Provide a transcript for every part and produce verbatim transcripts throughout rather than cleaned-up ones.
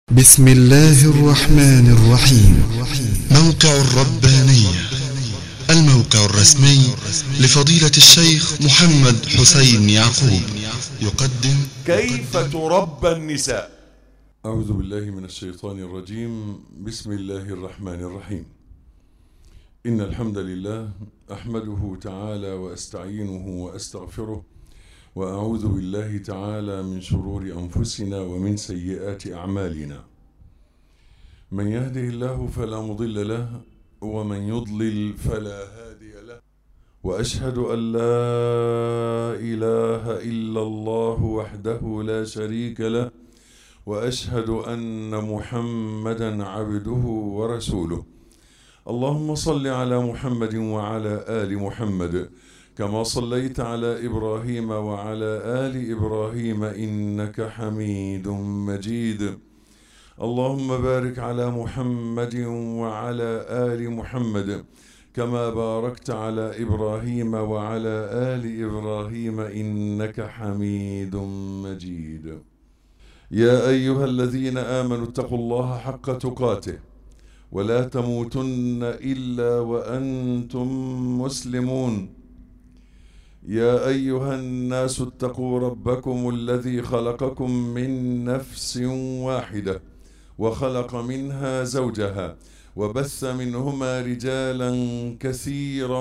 بسم الله الرحمن الرحيم. موقع الربانية، الموقع الرسمي لفضيلة الشيخ محمد حسين يعقوب، يقدم كيف تربى النساء. أعوذ بالله من الشيطان الرجيم. بسم الله الرحمن الرحيم. إن الحمد لله أحمده تعالى وأستعينه وأستغفره، وأعوذ بالله تعالى من شرور أنفسنا ومن سيئات أعمالنا. من يهده الله فلا مضل له، ومن يضلل فلا هادي له، وأشهد أن لا إله إلا الله وحده لا شريك له، وأشهد أن محمدا عبده ورسوله. اللهم صل على محمد وعلى آل محمد كما صليت على إبراهيم وعلى آل إبراهيم إنك حميد مجيد. اللهم بارك على محمد وعلى آل محمد كما باركت على إبراهيم وعلى آل إبراهيم إنك حميد مجيد. يا أيها الذين آمنوا اتقوا الله حق تقاته ولا تموتن إلا وأنتم مسلمون. يا أيها الناس اتقوا ربكم الذي خلقكم من نفس واحدة وخلق منها زوجها وبث منهما رجالا كثيرا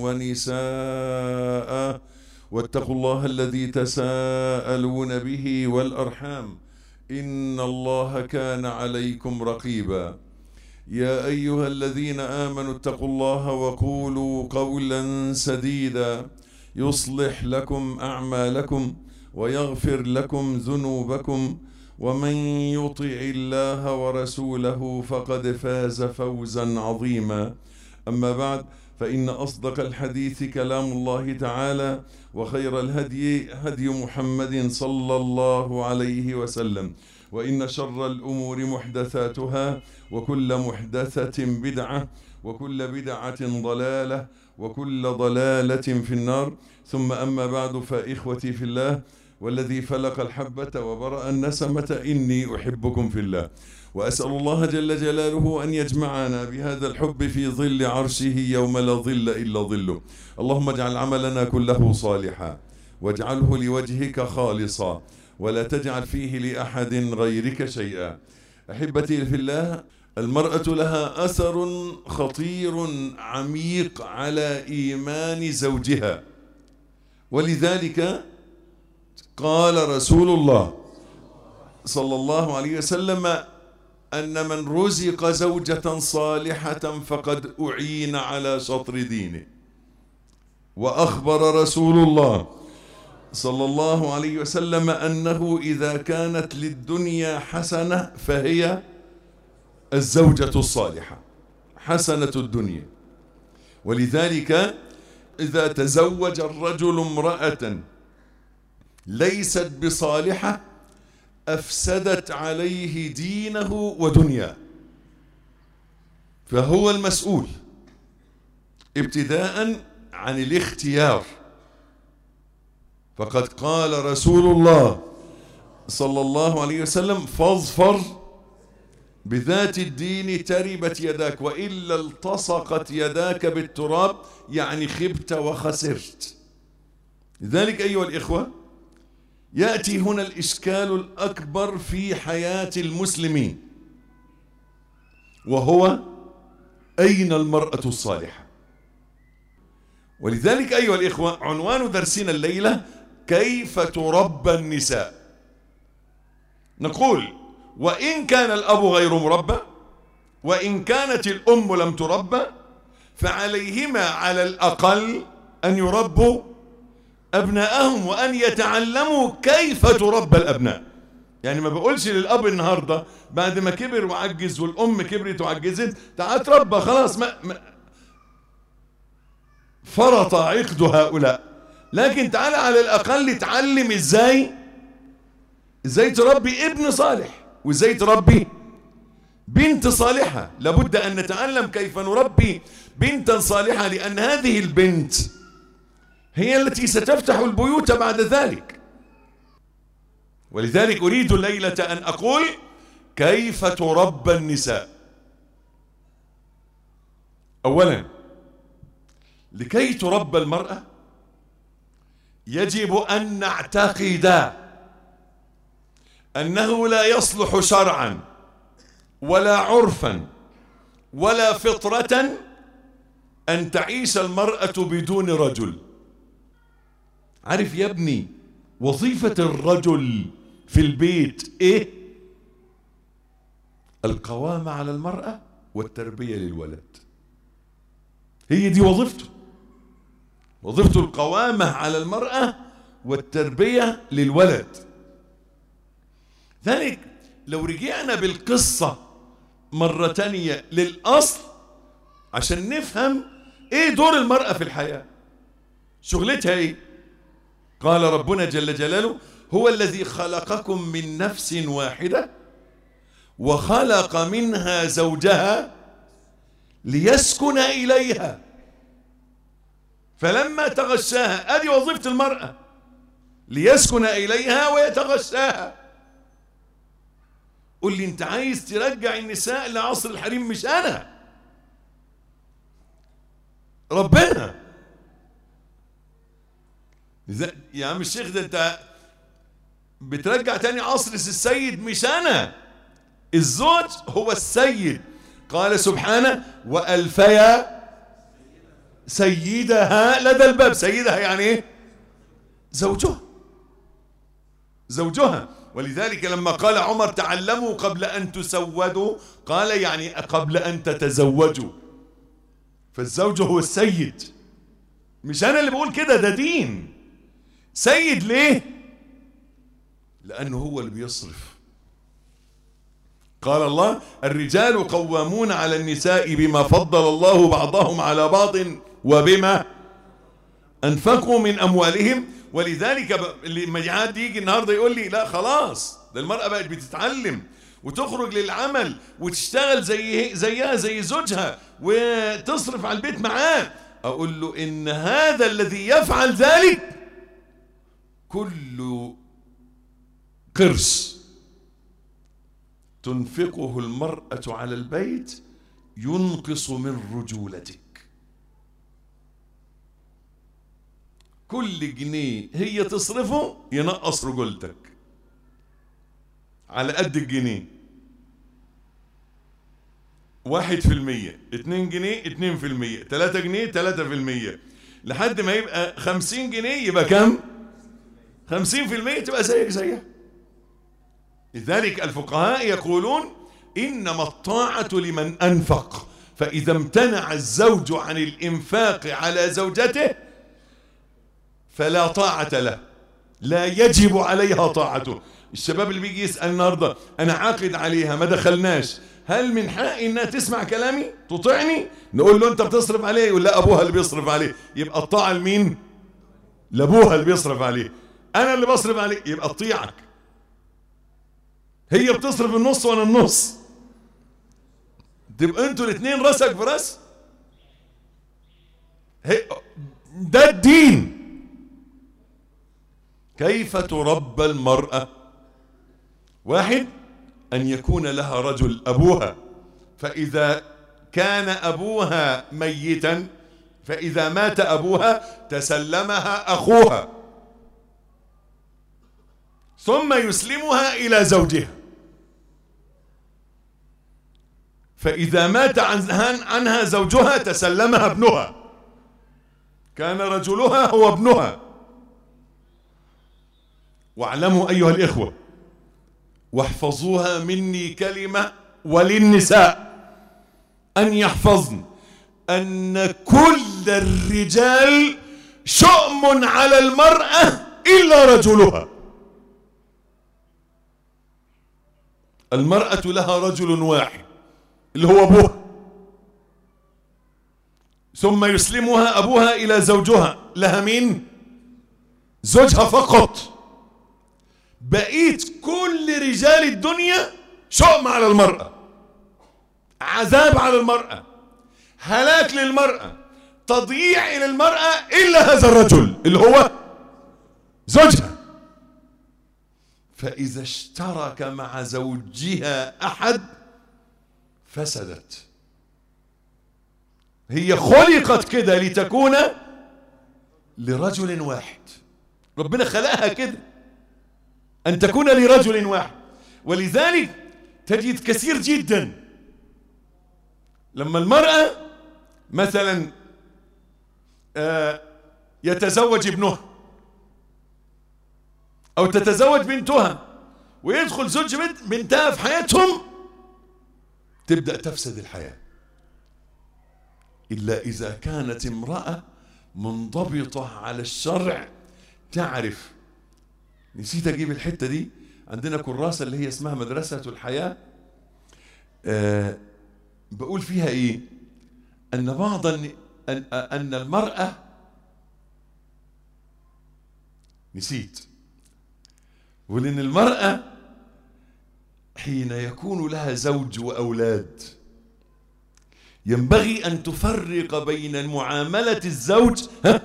ونساء، واتقوا الله الذي تساءلون به والأرحام إن الله كان عليكم رقيبا. يا أيها الذين آمنوا اتقوا الله وقولوا قولا سديدا يصلح لكم أعمالكم ويغفر لكم ذنوبكم، ومن يطع الله ورسوله فقد فاز فوزا عظيما. أما بعد، فإن أصدق الحديث كلام الله تعالى، وخير الهدي هدي محمد صلى الله عليه وسلم، وإن شر الأمور محدثاتها، وكل محدثة بدعة، وكل بدعة ضلالة، وكل ضلالة في النار. ثم أما بعد، فإخوتي في الله، والذي فلق الحبة وبرأ النسمة إني أحبكم في الله، وأسأل الله جل جلاله أن يجمعنا بهذا الحب في ظل عرشه يوم لا ظل إلا ظله. اللهم اجعل عملنا كله صالحا، واجعله لوجهك خالصا، ولا تجعل فيه لأحد غيرك شيئا. أحبتي في الله، المرأة لها أثر خطير عميق على إيمان زوجها، ولذلك قال رسول الله صلى الله عليه وسلم أن من رزق زوجة صالحة فقد أعين على شطر دينه. وأخبر رسول الله صلى الله عليه وسلم أنه إذا كانت للدنيا حسنة فهي الزوجة الصالحة، حسنة الدنيا. ولذلك إذا تزوج الرجل امرأة ليست بصالحة أفسدت عليه دينه ودنياه، فهو المسؤول ابتداء عن الاختيار. فقد قال رسول الله صلى الله عليه وسلم: فاظفر بذات الدين تربت يداك وإلا التصقت يداك بالتراب، يعني خبت وخسرت. لذلك أيها الإخوة، يأتي هنا الإشكال الأكبر في حياة المسلمين، وهو أين المرأة الصالحة؟ ولذلك أيها الإخوة، عنوان درسنا الليلة: كيف تربى النساء. نقول: وإن كان الأب غير مربى، وإن كانت الأم لم تربى، فعليهما على الأقل أن يربوا أبناءهم، وأن يتعلموا كيف تربى الأبناء. يعني ما بقولش للأب النهاردة بعد ما كبر وعجز والأم كبرت وعجزت تعال تربى، خلاص ما, ما فرط عقد هؤلاء، لكن تعال على الأقل تعلم إزاي إزاي تربي ابن صالح، وإزاي تربي بنت صالحة. لابد أن نتعلم كيف نربي بنتا صالحة، لأن هذه البنت هي التي ستفتح البيوت بعد ذلك. ولذلك أريد الليلة أن أقول: كيف تربى النساء؟ أولا، لكي تربى المرأة يجب أن نعتقد أنه لا يصلح شرعا ولا عرفا ولا فطرة أن تعيش المرأة بدون رجل. عارف يا ابني وظيفة الرجل في البيت إيه؟ القوامة على المرأة والتربية للولد. هي دي وظيفته. وظيفته القوامة على المرأة والتربية للولد. ذلك لو رجعنا بالقصة مرة تانية للأصل عشان نفهم ايه دور المرأة في الحياة، شغلتها ايه. قال ربنا جل جلاله: هو الذي خلقكم من نفس واحدة وخلق منها زوجها ليسكن إليها فلما تغشاها. ادي وظيفة المرأة، ليسكن إليها ويتغشاها. قل لي انت عايز ترجع النساء لعصر الحريم، مش انا، ربنا. يا عم الشيخ ده انت بترجع تاني عصر السيد، مش انا. الزوج هو السيد. قال سبحانه: وألفيا سيدها لدى الباب. سيدها يعني ايه؟ زوجها، زوجها. ولذلك لما قال عمر: تعلموا قبل أن تسودوا، قال يعني قبل أن تتزوجوا. فالزوج هو السيد، مش أنا اللي بقول كده، ده دين. سيد ليه؟ لأنه هو اللي بيصرف. قال الله: الرجال قوامون على النساء بما فضل الله بعضهم على بعض وبما أنفقوا من أموالهم. ولذلك لما يعاد يجي النهارده يقول لي: لا خلاص، ده المرأة بقت بتتعلم وتخرج للعمل وتشتغل زي زيها زي زوجها وتصرف على البيت معاه. أقول له: إن هذا الذي يفعل ذلك كل قرش تنفقه المرأة على البيت ينقص من رجولتك. كل جنيه هي تصرفه ينقص رجولتك على قد الجنيه. واحد في المية، اتنين جنيه اتنين في المية، تلاتة جنيه تلاتة في المية، لحد ما يبقى خمسين جنيه يبقى كم؟ خمسين في المية تبقى زيك زيها. لذلك الفقهاء يقولون: إنما الطاعة لمن أنفق، فإذا امتنع الزوج عن الإنفاق على زوجته فلا طاعة له، لا يجب عليها طاعته. الشباب اللي بيجي يسأل النهارده: أنا عاقد عليها ما دخلناش، هل من حقي إنها تسمع كلامي تطيعني؟ نقول له: أنت بتصرف عليه؟ يقول: لا، أبوها اللي بيصرف عليه. يبقى الطاعة لمين؟ لأبوها اللي بيصرف عليه. أنا اللي بصرف عليه، يبقى أطيعك. هي بتصرف النص وأنا النص، تبقى أنتوا الاثنين راسك في راس. ده الدين. كيف تربى المرأة؟ واحد، أن يكون لها رجل أبوها، فإذا كان أبوها ميتا، فإذا مات أبوها تسلمها أخوها ثم يسلمها إلى زوجها، فإذا مات عنها زوجها تسلمها ابنها، كان رجلها هو ابنها. واعلموا أيها الإخوة واحفظوها مني كلمة وللنساء أن يحفظن أن كل الرجال شؤم على المرأة إلا رجلها. المرأة لها رجل واحد اللي هو أبوها، ثم يسلمها أبوها إلى زوجها، لها مين؟ زوجها فقط. بقيت كل رجال الدنيا شؤم على المرأة، عذاب على المرأة، هلاك للمرأة، تضييع إلى المرأة إلا هذا الرجل اللي هو زوجها. فإذا اشترك مع زوجها أحد فسدت. هي خلقت كده لتكون لرجل واحد، ربنا خلقها كده أن تكون لرجل واحد. ولذلك تجد كثير جدا لما المرأة مثلا يتزوج ابنها أو تتزوج بنتها ويدخل زوج بنتها في حياتهم، تبدأ تفسد الحياة. إلا إذا كانت امرأة منضبطة على الشرع تعرف. نسيت أجيب الحتة دي، عندنا كراسة اللي هي اسمها مدرسة الحياة، أه بقول فيها إيه؟ أن بعض أن, أن المرأة، نسيت، ولأن المرأة حين يكون لها زوج وأولاد ينبغي أن تفرق بين معاملة الزوج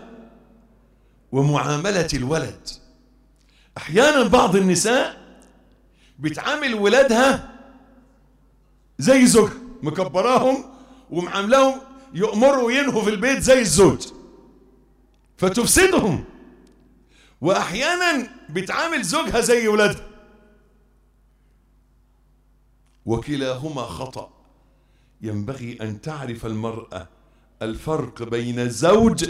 ومعاملة الولد. أحيانا بعض النساء بتعامل ولادها زي زوجها، مكبراهم ومعاملهم يؤمروا وينهوا في البيت زي الزوج فتفسدهم. وأحيانا بتعامل زوجها زي ولادها، وكلاهما خطأ. ينبغي أن تعرف المرأة الفرق بين زوج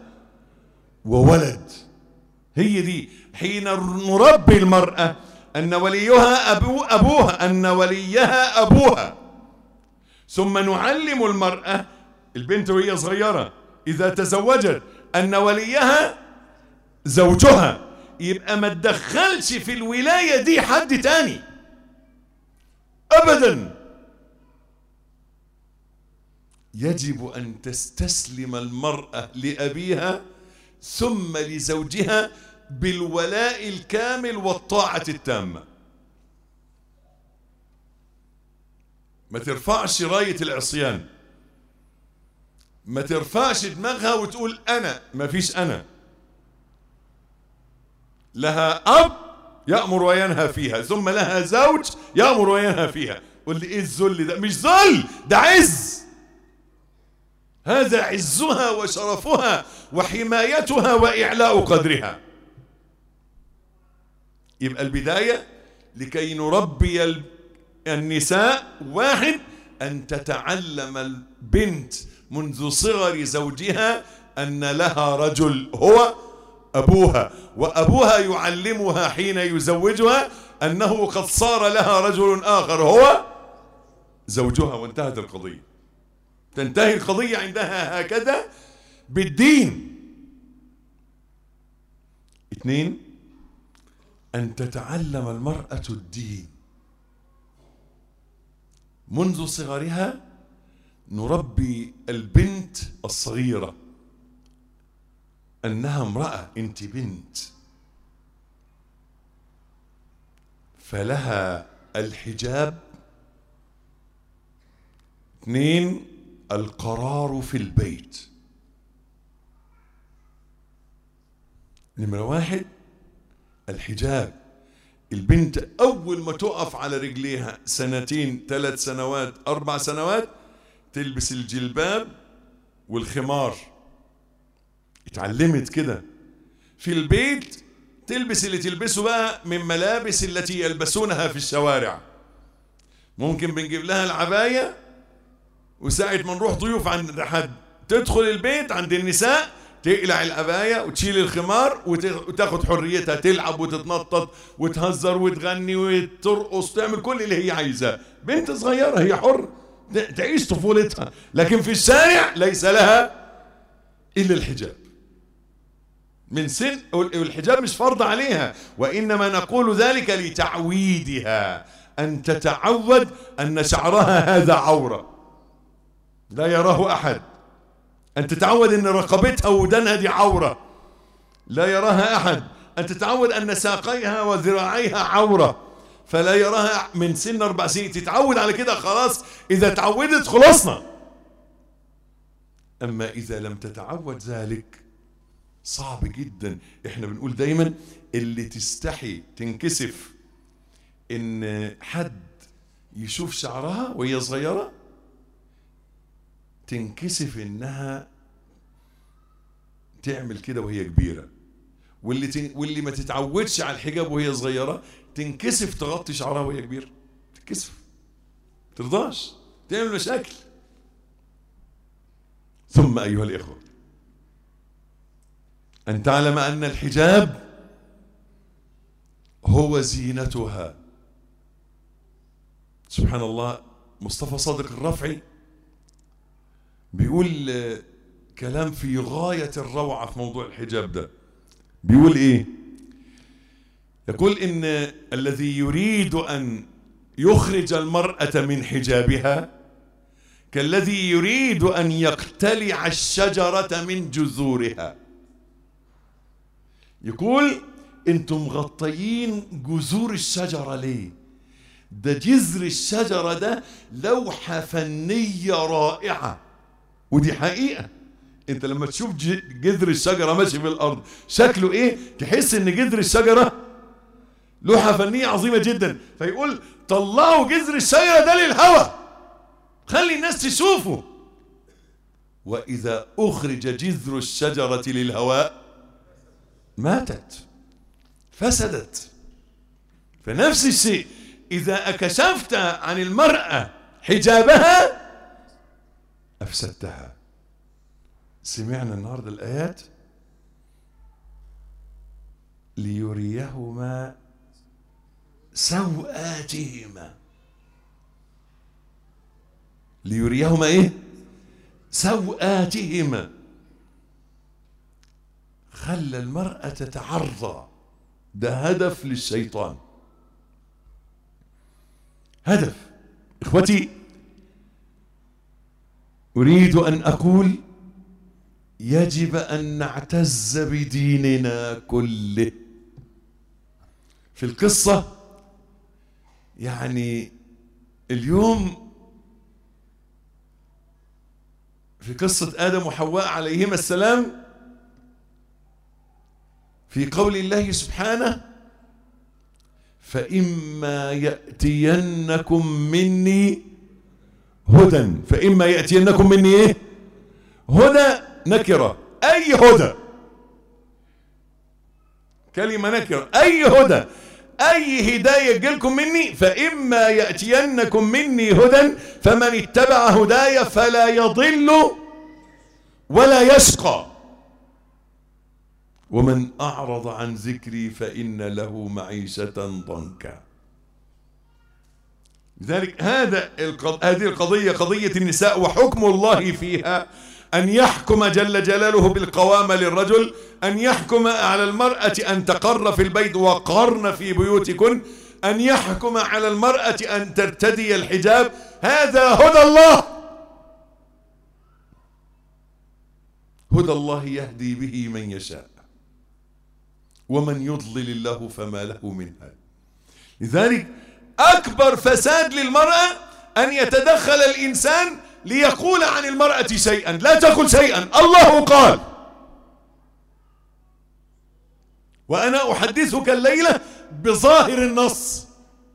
وولد. هي دي حين نربي المرأة أن وليها أبو أبوها أن وليها أبوها، ثم نعلم المرأة البنت وهي صغيرة إذا تزوجت أن وليها زوجها، يبقى ما تدخلش في الولاية دي حد تاني أبدا. يجب أن تستسلم المرأة لأبيها ثم لزوجها بالولاء الكامل والطاعة التامة. ما ترفعش راية العصيان، ما ترفعش دماغها وتقول أنا. ما فيش أنا، لها أب يأمر وينهى فيها، ثم لها زوج يأمر وينهى فيها. قل لي إيه الذل ده؟ مش ذل، ده عز. هذا عزها وشرفها وحمايتها وإعلاء قدرها. يبقى البداية لكي نربي النساء، واحد، أن تتعلم البنت منذ صغر زوجها أن لها رجل هو أبوها، وأبوها يعلمها حين يزوجها أنه قد صار لها رجل آخر هو زوجها، وانتهت القضية. تنتهي القضية عندها هكذا بالدين. اثنين، أن تتعلم المرأة الدين منذ صغرها. نربي البنت الصغيرة أنها امرأة، أنت بنت، فلها الحجاب. اثنين، القرار في البيت. نمرة واحد الحجاب. البنت أول ما تقف على رجليها سنتين، ثلاث سنوات، أربع سنوات، تلبس الجلباب والخمار. اتعلمت كده. في البيت تلبس اللي تلبسه بقى من ملابس التي يلبسونها في الشوارع. ممكن بنجيب لها العباية، وساعة ما نروح ضيوف عند حد تدخل البيت عند النساء تقلع العباية وتشيل الخمار وتاخد حريتها، تلعب وتتنطط وتهزر وتغني وترقص، تعمل كل اللي هي عايزاه. بنت صغيرة هي حر تعيش طفولتها، لكن في الشارع ليس لها إلا الحجاب من سن. والحجاب مش فرض عليها، وإنما نقول ذلك لتعويدها، أن تتعود أن شعرها هذا عورة لا يراه أحد، أن تتعود أن رقبتها ودنها دي عورة لا يراها أحد، أن تتعود أن ساقيها وذراعيها عورة فلا يراها من سن أربع سنين. تتعود على كده خلاص، إذا تعودت خلصنا. أما إذا لم تتعود ذلك صعب جدا. إحنا بنقول دايما اللي تستحي تنكسف ان حد يشوف شعرها وهي صغيرة تنكسف انها تعمل كده وهي كبيرة، واللي تن... واللي ما تتعودش على الحجاب وهي صغيرة تنكسف تغطي شعرها وهي كبيرة، تنكسف ترضاش، تعمل مشاكل. ثم أيها الإخوة، أن تعلم أن الحجاب هو زينتها. سبحان الله، مصطفى صادق الرفعي بيقول كلام في غاية الروعة في موضوع الحجاب ده. بيقول إيه؟ يقول إن الذي يريد أن يخرج المرأة من حجابها كالذي يريد أن يقتلع الشجرة من جذورها. يقول انتم مغطيين جذور الشجرة ليه؟ ده جذر الشجرة ده لوحة فنية رائعة، ودي حقيقة. انت لما تشوف جذر الشجرة ماشي في الارض شكله ايه، تحس ان جذر الشجرة لوحة فنية عظيمة جدا. فيقول طلعوا جذر الشجرة ده للهواء، خلي الناس تشوفه. واذا اخرج جذر الشجرة للهواء ماتت، فسدت. فنفس الشيء إذا أكشفت عن المرأة حجابها أفسدتها. سمعنا النهاردة الآيات ليريهما سوآتهما. ليريهما إيه؟ سوآتهما. خلى المرأة تتعرض، ده هدف للشيطان، هدف. إخوتي، أريد أن أقول يجب أن نعتز بديننا كله. في القصة يعني اليوم في قصة آدم وحواء عليهما السلام، في قول الله سبحانه فإما يأتينكم مني هدى. فإما يأتينكم مني إيه؟ هدى نكرة، أي هدى، كلمة نكرة، أي هدى، أي هداية تجيلكم مني. فإما يأتينكم مني هدى فمن اتبع هدايا فلا يضل ولا يشقى ومن أعرض عن ذكري فإن له معيشة ضنكا. لذلك هذا هذه القضية قضية النساء، وحكم الله فيها أن يحكم جل جلاله بالقوامة للرجل، أن يحكم على المرأة أن تقر في البيت وقرن في بيوتكن، أن يحكم على المرأة أن ترتدي الحجاب. هذا هدى الله، هدى الله يهدي به من يشاء، ومن يضلل الله فما له من هاد. لذلك أكبر فساد للمرأة أن يتدخل الإنسان ليقول عن المرأة شيئا. لا تقل شيئا، الله قال. وأنا أحدثك الليلة بظاهر النص.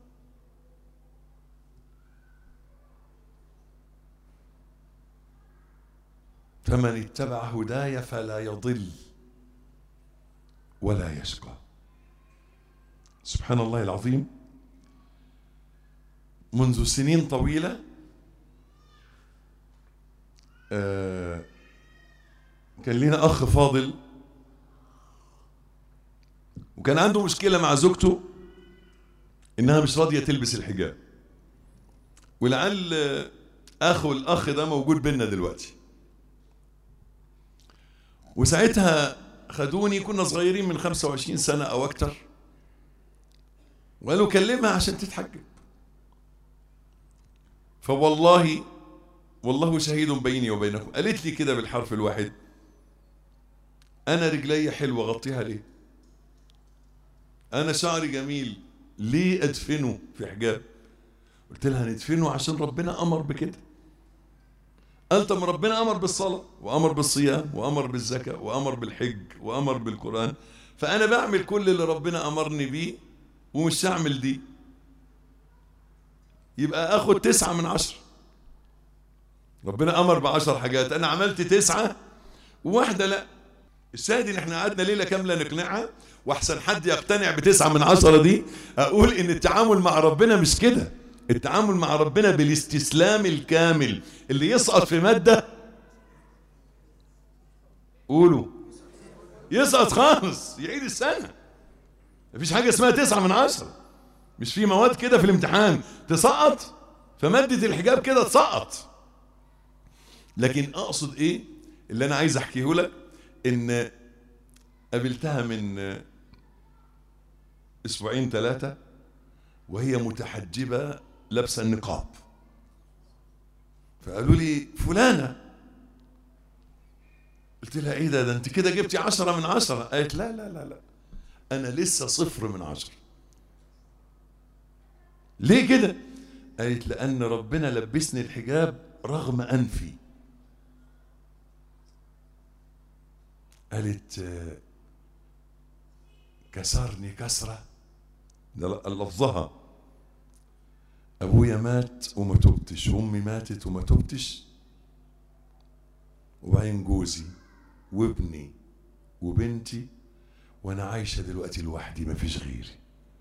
فمن اتبع هداي فلا يضل ولا يشقى. سبحان الله العظيم. منذ سنين طويلة آه كان لنا أخ فاضل، وكان عنده مشكلة مع زوجته إنها مش راضية تلبس الحجاب. ولعل أخو الأخ ده موجود بينا دلوقتي. وساعتها خدوني، كنا صغيرين من خمسة وعشرين سنة أو أكتر، وقالوا كلمها عشان تتحجب. فوالله والله شهيد بيني وبينكم، قالت لي كده بالحرف الواحد: أنا رجلي حلوة غطيها ليه؟ أنا شعري جميل ليه أدفنه في حجاب؟ قلت لها ندفنه عشان ربنا أمر بكده. قال طب ربنا أمر بالصلاة وأمر بالصيام وأمر بالزكاة وأمر بالحج وأمر بالقرآن، فأنا بعمل كل اللي ربنا أمرني بيه ومش هعمل دي. يبقى اخد تسعة من عشرة. ربنا امر بعشر حاجات، انا عملت تسعة وواحدة لا. الشاهد ان احنا قعدنا ليلة كاملة نقنعها، واحسن حد يقتنع بتسعة من عشرة دي اقول ان التعامل مع ربنا مش كده. التعامل مع ربنا بالاستسلام الكامل. اللي يسقط في مادة قولوا يسقط خالص، يعيد السنة. مفيش حاجة اسمها تسعة من عشرة. مش في مواد كده في الامتحان تسقط، فمادة الحجاب كده تسقط. لكن اقصد ايه اللي انا عايز احكيه لك، ان قابلتها من اسبوعين ثلاثة وهي متحجبة لابسة النقاب، فقالوا لي فلانة. قلت لها ايه ده ده انت كده جبتي عشرة من عشرة. قالت لا لا لا لا انا لسه صفر من عشرة. ليه كده؟ قالت لان ربنا لبسني الحجاب رغم انفي. قالت كسرني كسرة، ده لفظها. ابويا مات وما تبتش، وامي ماتت وما تبتش، وبعدين جوزي وابني وبنتي، وانا عايشة دلوقتي لوحدي مفيش غيري.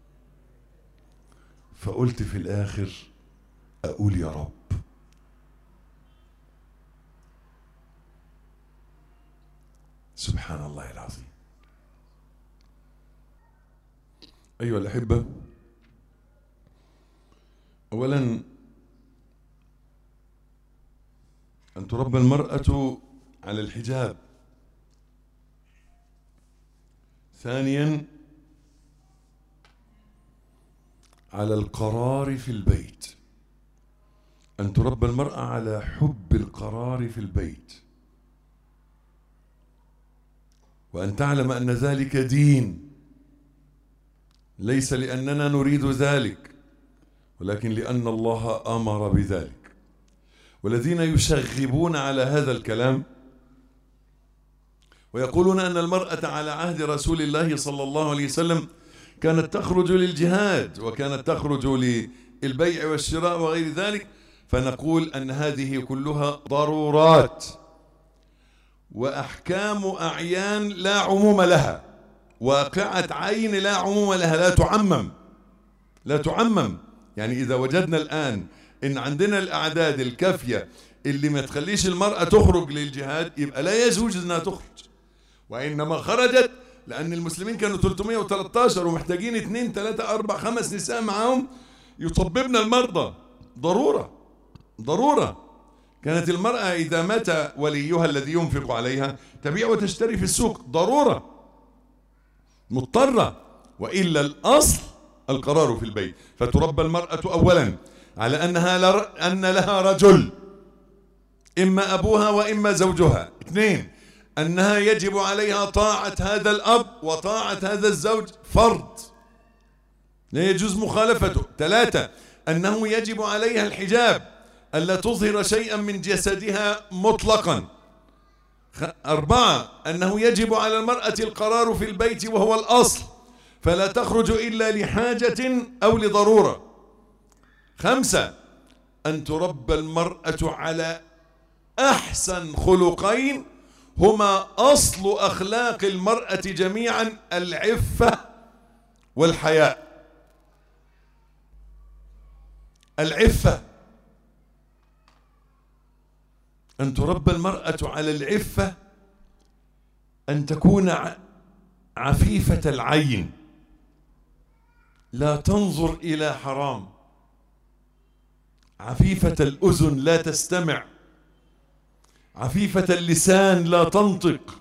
فقلت في الاخر اقول يا رب. سبحان الله العظيم. ايها الاحبة، اولا ان تربى المرأة على الحجاب. ثانيا على القرار في البيت، أن تربى المرأة على حب القرار في البيت، وأن تعلم أن ذلك دين، ليس لأننا نريد ذلك ولكن لأن الله أمر بذلك. والذين يشغبون على هذا الكلام ويقولون أن المرأة على عهد رسول الله صلى الله عليه وسلم كانت تخرج للجهاد وكانت تخرج للبيع والشراء وغير ذلك، فنقول أن هذه كلها ضرورات وأحكام أعيان لا عموم لها، واقعة عين لا عموم لها، لا تعمم لا تعمم. يعني إذا وجدنا الآن إن عندنا الأعداد الكافية اللي ما تخليش المرأة تخرج للجهاد، يبقى لا يجوز أنها تخرج، وإنما خرجت لأن المسلمين كانوا ثلاثمائة وثلاثة عشر ومحتاجين اثنين ثلاثة أربعة خمس نساء معهم يطببن المرضى. ضرورة ضرورة. كانت المرأة إذا مات وليها الذي ينفق عليها تبيع وتشتري في السوق. ضرورة مضطرة، وإلا الأصل القرار في البيت. فتربى المرأة أولا على أنها لر... أن لها رجل، إما أبوها وإما زوجها. اثنين، أنها يجب عليها طاعة هذا الأب وطاعة هذا الزوج فرض لا يجوز مخالفته. ثلاثة، أنه يجب عليها الحجاب ألا تظهر شيئا من جسدها مطلقا. أربعة، أنه يجب على المرأة القرار في البيت وهو الأصل، فلا تخرج إلا لحاجة أو لضرورة. خمسة، أن تربى المرأة على أحسن خلقين هما أصل أخلاق المرأة جميعا: العفة والحياء. العفة، أن تربى المرأة على العفة، أن تكون عفيفة العين، لا تنظر إلى حرام، عفيفة الأذن لا تستمع، عفيفة اللسان لا تنطق،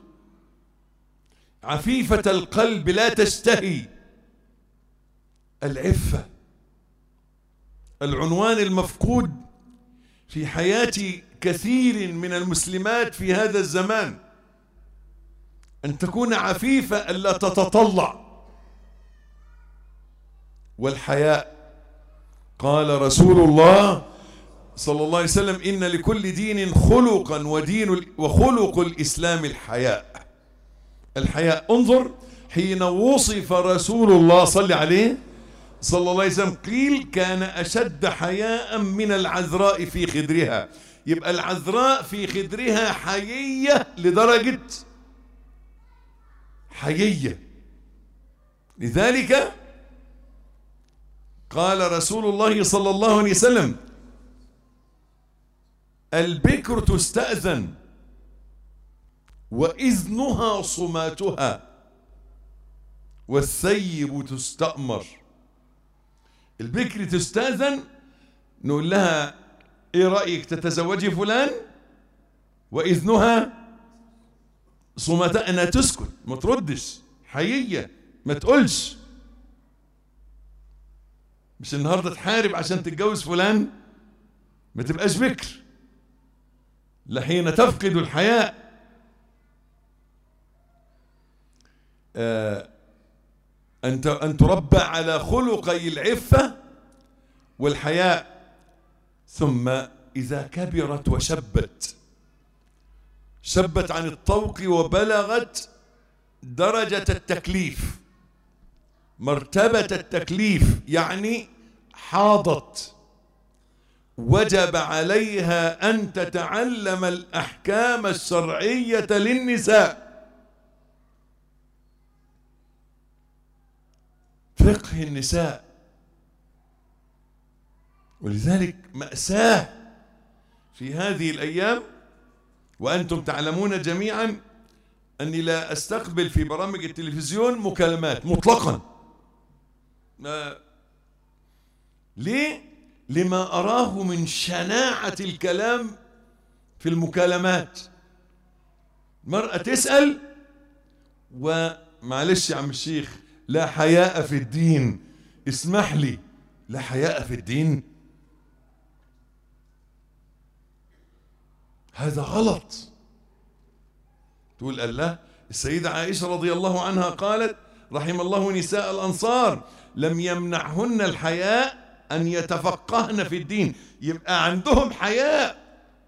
عفيفة القلب لا تشتهي. العفة العنوان المفقود في حياة كثير من المسلمات في هذا الزمان، أن تكون عفيفة ألا تتطلع. والحياء، قال رسول الله صلى الله عليه وسلم: إن لكل دين خلقا ودين وخلق الإسلام الحياء. الحياء، انظر حين وصف رسول الله صلى عليه صلى الله عليه وسلم قيل كان أشد حياء من العذراء في خدرها. يبقى العذراء في خدرها حيية لدرجة حيية. لذلك قال رسول الله صلى الله عليه وسلم البكر تستأذن وإذنها صماتها والثيب تستأمر. البكر تستأذن، نقول لها ايه رأيك تتزوجي فلان، وإذنها صماتها، انها تسكت ما تردش، حيية ما تقولش. مش النهاردة تحارب عشان تتجوز فلان، ما تبقاش بكر لحين تفقد الحياء. آه أن أن تربى على خلقي العفة والحياء. ثم إذا كبرت وشبت، شبت عن الطوق وبلغت درجة التكليف، مرتبة التكليف، يعني حاضت، وجب عليها أن تتعلم الأحكام الشرعية للنساء. فقه النساء. ولذلك مأساة في هذه الأيام، وأنتم تعلمون جميعا أني لا أستقبل في برامج التلفزيون مكالمات مطلقا. ما ليه؟ لما أراه من شناعة الكلام في المكالمات. المرأة تسأل، ومعلش يا عم الشيخ لا حياء في الدين، اسمح لي، لا حياء في الدين؟ هذا غلط. تقول الله، السيدة عائشة رضي الله عنها قالت رحم الله نساء الأنصار لم يمنعهن الحياء أن يتفقهن في الدين. يبقى عندهم حياء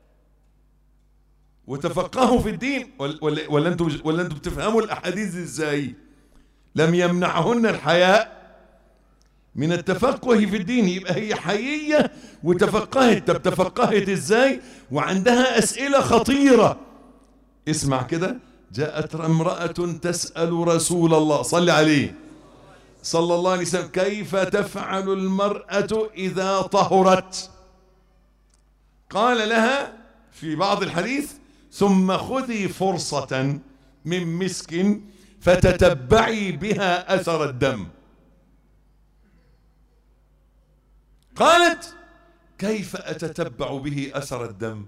وتفقهوا في الدين، ولا, ولا أنتم ولا أنتم بتفهموا الأحاديث إزاي؟ لم يمنعهن الحياء من التفقه في الدين. يبقى هي حيية وتفقهت. طب تفقهت إزاي؟ وعندها أسئلة خطيرة. اسمع كده، جاءت امرأة تسأل رسول الله صلى عليه صلى الله عليه وسلم كيف تفعل المرأة إذا طهرت؟ قال لها في بعض الحديث ثم خذي فرصة من مسك فتتبعي بها أثر الدم. قالت كيف أتتبع به أثر الدم؟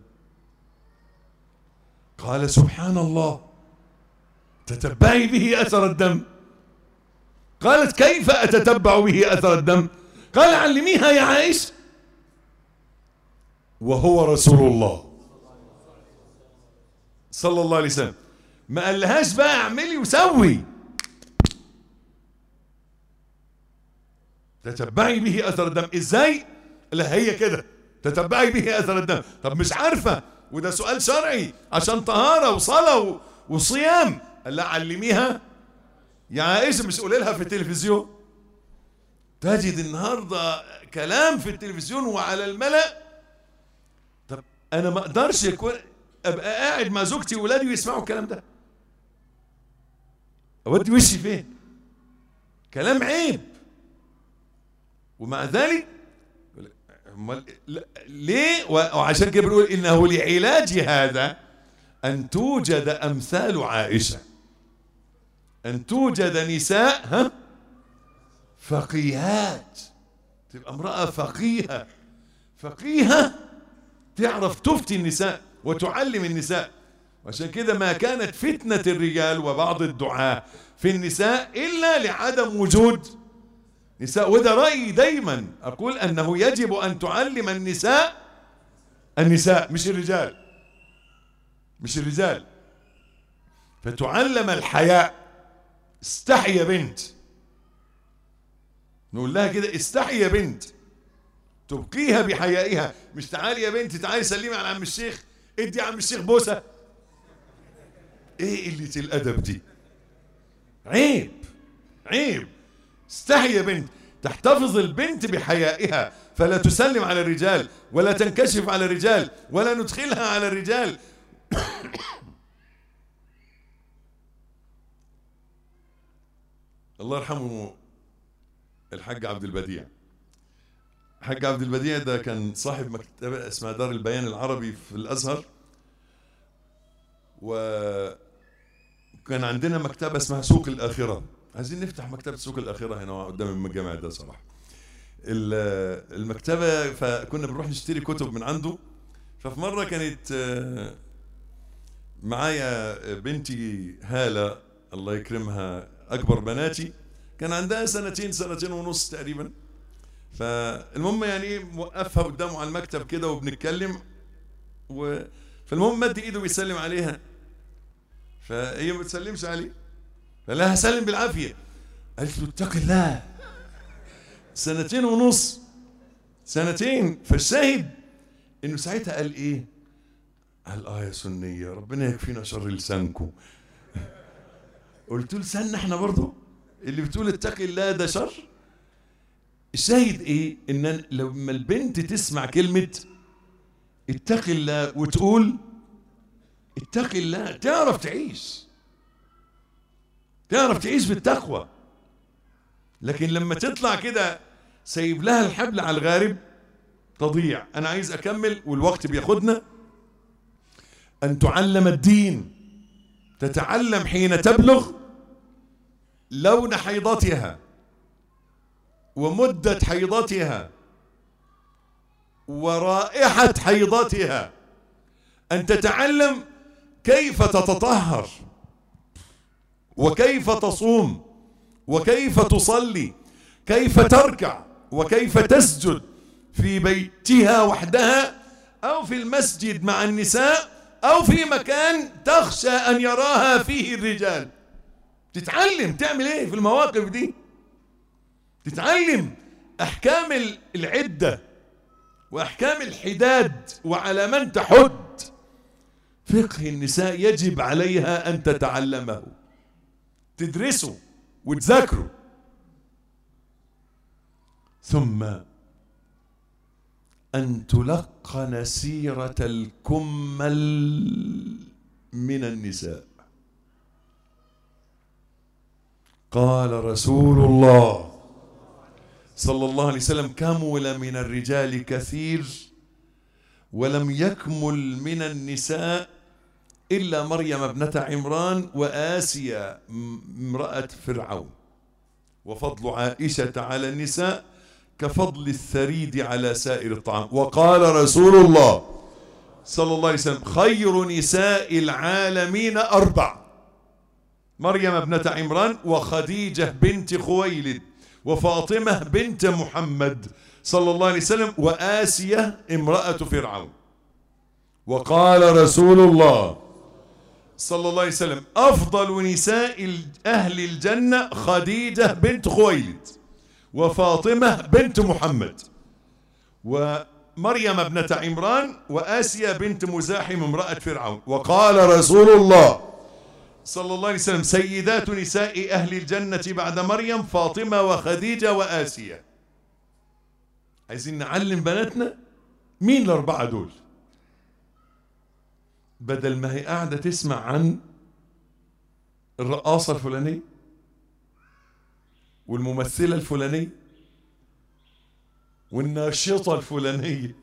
قال سبحان الله، تتبعي به أثر الدم. قالت كيف أتتبع به أثر الدم؟ قال علميها يا عائشة، وهو رسول الله صلى الله عليه وسلم. ما قالهاش بقى اعملي وسوي، تتبعي به أثر الدم. إزاي؟ لا هي كده، تتبعي به أثر الدم. طب مش عارفة، وده سؤال شرعي عشان طهارة وصلاة وصيام. قال لا علميها يا عائشة، مش قولي لها في التلفزيون. تجد النهاردة كلام في التلفزيون وعلى الملأ. طب أنا ما أقدرش يكون أبقى قاعد مع زوجتي وولادي ويسمعوا الكلام ده، أودي وشي فين؟ كلام عيب. ومع ذلك ليه؟ وعشان كده بنقول إنه لعلاج هذا أن توجد أمثال عائشة، أن توجد نساء ها فقيهات، تبقى امرأة فقيهة فقيهة تعرف تفتي النساء وتعلم النساء. وعشان كده ما كانت فتنة الرجال وبعض الدعاة في النساء إلا لعدم وجود نساء. وده رأيي دايما أقول أنه يجب أن تعلم النساء النساء مش الرجال، مش الرجال. فتعلم الحياء. استحي يا بنت، نقول لها كده استحي يا بنت، تبقيها بحيائها. مش تعالي يا بنتي تعالي سلمي على عم الشيخ، ادي عم الشيخ بوسه. ايه قله الادب دي؟ عيب عيب. استحي يا بنت. تحتفظ البنت بحيائها فلا تسلم على الرجال ولا تنكشف على الرجال ولا ندخلها على الرجال. الله يرحمه الحاج عبد البديع. الحاج عبد البديع ده كان صاحب مكتبة اسمها دار البيان العربي في الأزهر، وكان عندنا مكتبة اسمها سوق الآخرة. عايزين نفتح مكتبة سوق الآخرة هنا قدام الجامع ده صراحة. المكتبة فكنا بنروح نشتري كتب من عنده. ففي مرة كانت معايا بنتي هالة الله يكرمها أكبر بناتي، كان عندها سنتين سنتين ونص تقريبا. فالمهم يعني موقفها قدامه على المكتب كده وبنتكلم، و فالمهم مد ايده بيسلم عليها، فهي ما بتسلمش عليه، فقال لها هسلم بالعافيه. قالت له اتق الله، سنتين ونص سنتين. فالشاهد انه ساعتها قال ايه؟ قال اه يا سنيه ربنا يكفينا شر لسانكم. قلت له لساننا احنا برضه اللي بتقول اتق الله ده شر؟ الشاهد ايه؟ ان لما البنت تسمع كلمه اتق الله وتقول اتق الله تعرف تعيش، تعرف تعيش بالتقوى. لكن لما تطلع كده سايب لها الحبل على الغارب تضيع. انا عايز اكمل والوقت بياخدنا. ان تعلم الدين، تتعلم حين تبلغ لون حيضتها ومدة حيضتها ورائحة حيضتها، أن تتعلم كيف تتطهر وكيف تصوم وكيف تصلي، كيف تركع وكيف تسجد في بيتها وحدها أو في المسجد مع النساء أو في مكان تخشى أن يراها فيه الرجال. تتعلم تعمل إيه في المواقف دي، تتعلم أحكام العدة وأحكام الحداد وعلى من تحد. فقه النساء يجب عليها أن تتعلمه، تدرسه وتذاكره. ثم أن تلقن سيرة الكمل من النساء. قال رسول الله صلى الله عليه وسلم كمل من الرجال كثير ولم يكمل من النساء إلا مريم ابنة عمران وآسيا امرأة فرعون، وفضل عائشة على النساء كفضل الثريد على سائر الطعام. وقال رسول الله صلى الله عليه وسلم خير نساء العالمين أربع: مريم ابنة عمران وخديجة بنت خويلد وفاطمة بنت محمد صلى الله عليه وسلم وآسية امرأة فرعون. وقال رسول الله صلى الله عليه وسلم أفضل نساء أهل الجنة خديجة بنت خويلد وفاطمة بنت محمد ومريم ابنة عمران وآسية بنت مزاحم امرأة فرعون. وقال رسول الله صلى الله عليه وسلم سيدات نساء أهل الجنة بعد مريم فاطمة وخديجة وآسية. عايزين نعلم بناتنا مين الأربعة دول، بدل ما هي قاعدة تسمع عن الرقاصة الفلانية والممثلة الفلانية والناشطة الفلانية.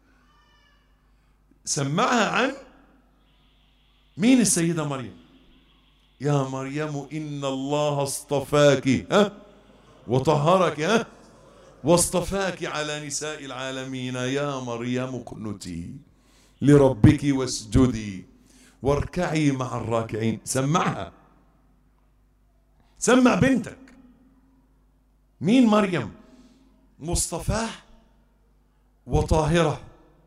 سمعها عن مين السيدة مريم. يا مريم إن الله اصطفاك ها وطهرك ها واصطفاك على نساء العالمين. يا مريم اقنتي لربك واسجدي واركعي مع الراكعين. سمعها، سمع بنتك مين مريم. مصطفاه وطاهرة.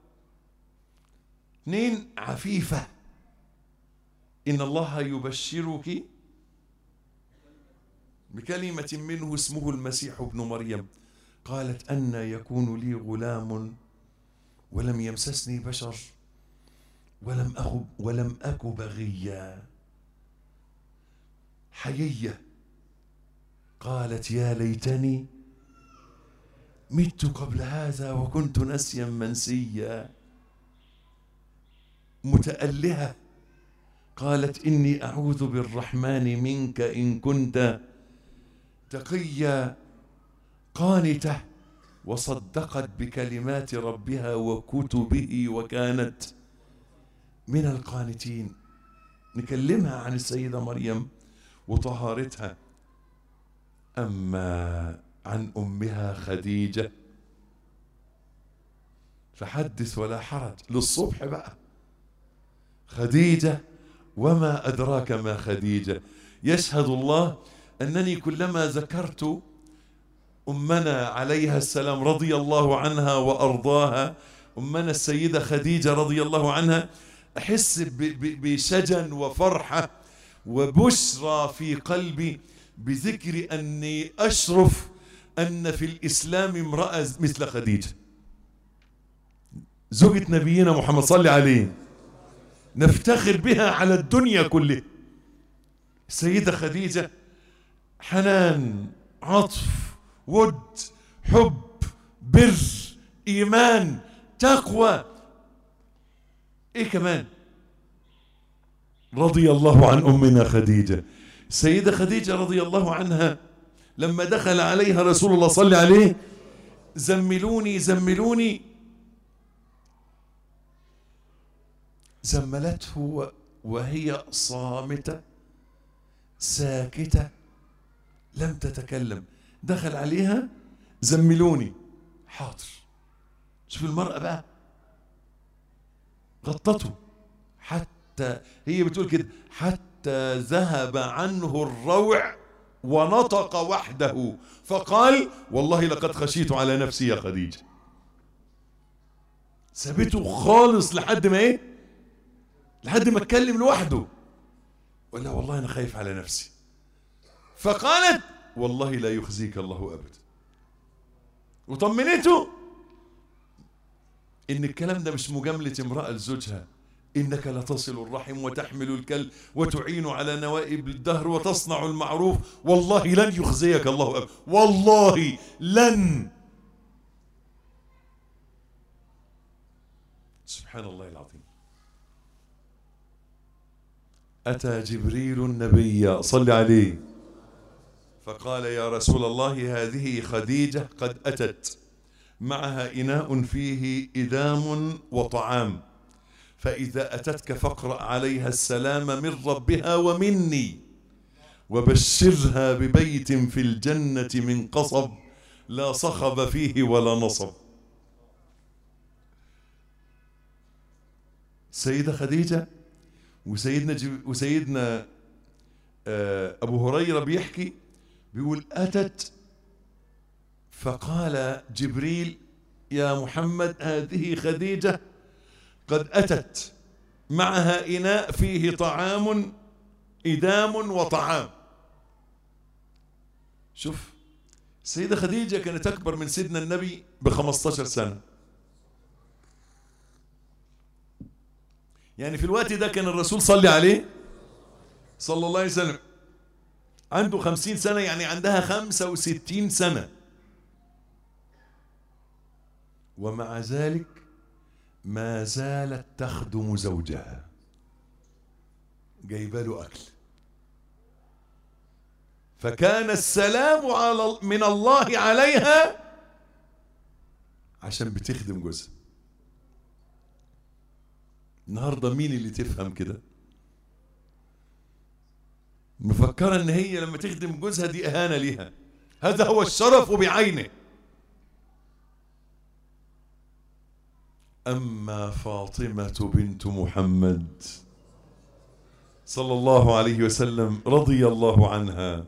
اثنين عفيفة. إن الله يبشرك بكلمة منه اسمه المسيح ابن مريم. قالت أن يكون لي غلام ولم يمسسني بشر ولم أخب ولم أك بغيا. حيية. قالت يا ليتني مت قبل هذا وكنت نسيا منسيا متألهة. قالت إني أعوذ بالرحمن منك إن كنت تقيا. قانتة وصدقت بكلمات ربها وكتبه وكانت من القانتين. نكلمها عن السيدة مريم وطهارتها. أما عن أمها خديجة فحدث ولا حرج، للصبح بقى. خديجة وما أدراك ما خديجة. يشهد الله أنني كلما ذكرت أمنا عليها السلام رضي الله عنها وأرضاها، أمنا السيدة خديجة رضي الله عنها، أحس بشجن وفرحة وبشرى في قلبي بذكر أني أشرف أن في الإسلام امرأة مثل خديجة زوجة نبينا محمد صلى عليه، نفتخر بها على الدنيا كلها. السيدة خديجة حنان، عطف، ود، حب، بر، إيمان، تقوى، إيه كمان؟ رضي الله عن أمنا خديجة. السيدة خديجة رضي الله عنها لما دخل عليها رسول الله صلى عليه زملوني زملوني، زملته وهي صامتة ساكتة لم تتكلم. دخل عليها زملوني، حاضر. شوف المرأة بقى، غطته حتى هي بتقول كده، حتى ذهب عنه الروع ونطق وحده فقال والله لقد خشيت على نفسي يا خديجة. سابته خالص لحد ما ايه، لحد ما اتكلم لوحده، ولا والله انا خايف على نفسي. فقالت والله لا يخزيك الله ابدا، وطمنته ان الكلام ده مش مجاملة امرأة لزوجها، انك لتصل الرحم وتحمل الكل وتعين على نوائب الدهر وتصنع المعروف، والله لن يخزيك الله ابدا، والله لن. سبحان الله العظيم. أتى جبريل النبي صلى عليه فقال يا رسول الله هذه خديجة قد أتت معها إناء فيه إدام وطعام، فإذا أتتك فاقرأ عليها السلام من ربها ومني، وبشرها ببيت في الجنة من قصب لا صخب فيه ولا نصب. سيدة خديجة وسيدنا جب... وسيدنا أبو هريرة بيحكي بيقول أتت فقال جبريل يا محمد هذه خديجة قد أتت معها إناء فيه طعام إدام وطعام. شوف السيدة خديجة كانت أكبر من سيدنا النبي بخمسة عشر سنة، يعني في الوقت ده كان الرسول صلى عليه صلى الله عليه وسلم عنده خمسين سنة، يعني عندها خمسة وستين سنة، ومع ذلك ما زالت تخدم زوجها، جايبه له أكل. فكان السلام على من الله عليها عشان بتخدم جوزها. النهارده مين اللي تفهم كده؟ مفكرة ان هي لما تخدم جوزها دي اهانة ليها، هذا هو الشرف بعينه. اما فاطمة بنت محمد صلى الله عليه وسلم رضي الله عنها،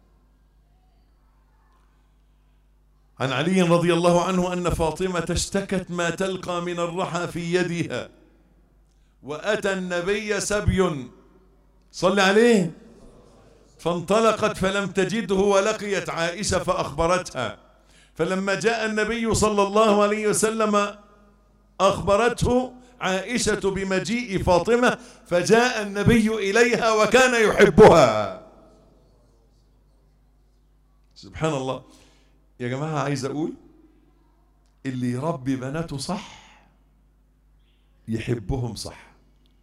عن علي رضي الله عنه ان فاطمة اشتكت ما تلقى من الرحى في يدها، واتى النبي سبي صلى عليه فانطلقت فلم تجده، ولقيت عائشة فأخبرتها، فلما جاء النبي صلى الله عليه وسلم أخبرته عائشة بمجيء فاطمة، فجاء النبي إليها وكان يحبها. سبحان الله يا جماعة. عايز أقول اللي يربي بناته صح يحبهم صح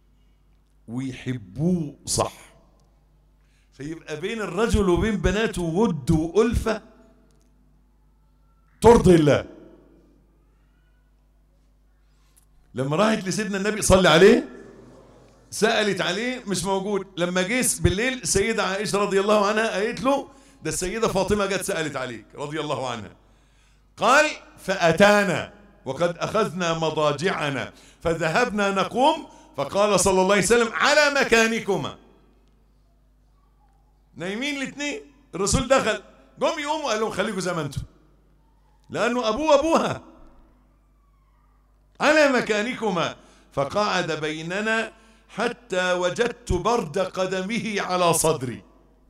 ويحبوه صح، فيبقى بين الرجل وبين بناته ود وألفة ترضي الله. لما راحت لسيدنا النبي صلى عليه سألت عليه مش موجود، لما جيس بالليل السيدة عائشة رضي الله عنها قالت له ده السيدة فاطمة جت سألت عليك رضي الله عنها. قال فأتانا وقد أخذنا مضاجعنا فذهبنا نقوم، فقال صلى الله عليه وسلم على مكانكما. نايمين الاثنين، الرسول دخل قوم يقوموا قال لهم خليكم زي ما انتم، لأنه أبوه أبوها. على مكانكما، فقعد بيننا حتى وجدت برد قدمه على صدري.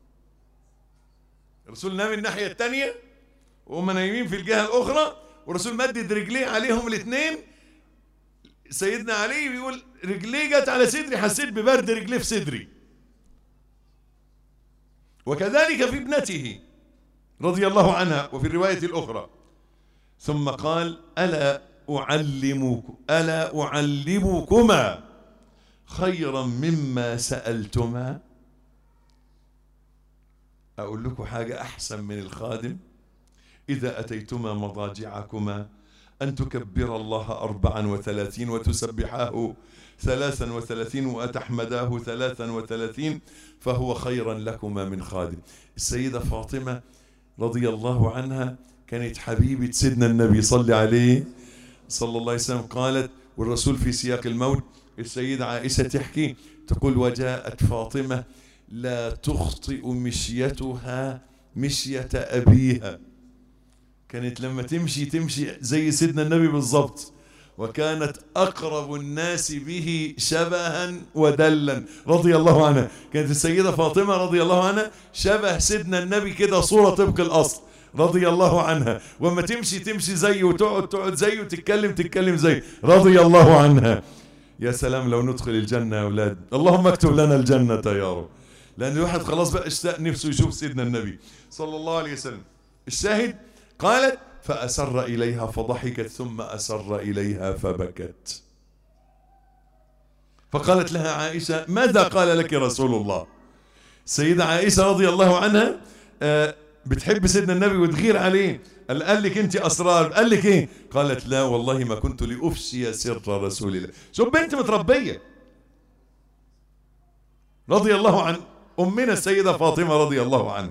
الرسول نام الناحية الثانية وهم نايمين في الجهة الأخرى، والرسول مدد رجليه عليهم الاثنين. سيدنا علي بيقول رجليه جت على صدري، حسيت ببرد رجليه في صدري. وكذلك في ابنته رضي الله عنها وفي الرواية الأخرى. ثم قال ألا أعلمكم ألا أعلمكما خيرا مما سألتما؟ أقول لكم حاجة أحسن من الخادم؟ إذا أتيتما مضاجعكما أن تكبر الله أربعا وثلاثين وتسبحاه ثلاثا وثلاثين وتحمداه ثلاثا وثلاثين فهو خيرا لكما من خادم. السيدة فاطمة رضي الله عنها كانت حبيبة سيدنا النبي صلى عليه صلى الله عليه وسلم. قالت والرسول في سياق الموت، السيدة عائشة تحكي تقول وجاءت فاطمة لا تخطئ مشيتها مشية أبيها، كانت لما تمشي تمشي زي سيدنا النبي بالضبط، وكانت أقرب الناس به شبها ودلا رضي الله عنها. كانت السيدة فاطمة رضي الله عنها شبه سيدنا النبي كده صورة طبق الأصل رضي الله عنها، وما تمشي تمشي زيه وتقعد تقعد زيه وتتكلم تتكلم زيه رضي الله عنها. يا سلام لو ندخل الجنة يا أولاد، اللهم اكتب لنا الجنة يا رب، لأن الواحد خلاص بقى اشتاق نفسه يشوف سيدنا النبي صلى الله عليه وسلم. الشاهد قالت فأسر إليها فضحكت ثم أسر إليها فبكت. فقالت لها عائشة ماذا قال لك رسول الله؟ سيدة عائشة رضي الله عنها بتحب سيدنا النبي وتغير عليه، قال, قال لك انت أسرار، قال لك ايه؟ قالت لا والله ما كنت لأفشي سر رسول الله. شوف بنت متربية رضي الله عن أمنا السيدة فاطمة رضي الله عنها.